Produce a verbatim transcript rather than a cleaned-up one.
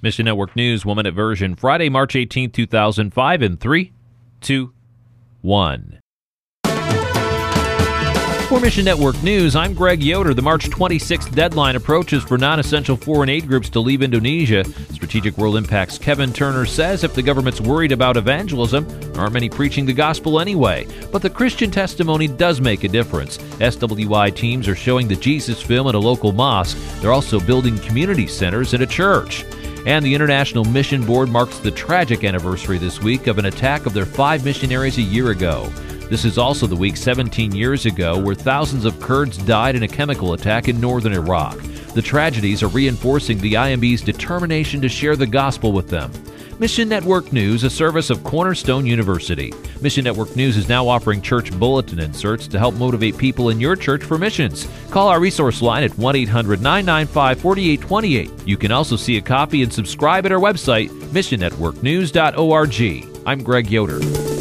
Mission Network News, one minute version, Friday, March eighteenth, two thousand five, in three, two, one. For Mission Network News, I'm Greg Yoder. The March twenty-sixth deadline approaches for non-essential foreign aid groups to leave Indonesia. Strategic World Impact's Kevin Turner says if the government's worried about evangelism, there aren't many preaching the gospel anyway. But the Christian testimony does make a difference. S W I teams are showing the Jesus film at a local mosque. They're also building community centers at a church. And the International Mission Board marks the tragic anniversary this week of an attack of their five missionaries a year ago. This is also the week seventeen years ago where thousands of Kurds died in a chemical attack in northern Iraq. The tragedies are reinforcing the I M B's determination to share the gospel with them. Mission Network News, a service of Cornerstone University. Mission Network News is now offering church bulletin inserts to help motivate people in your church for missions. Call our resource line at one eight hundred nine nine five four eight two eight. You can also see a copy and subscribe at our website, mission network news dot org. I'm Greg Yoder.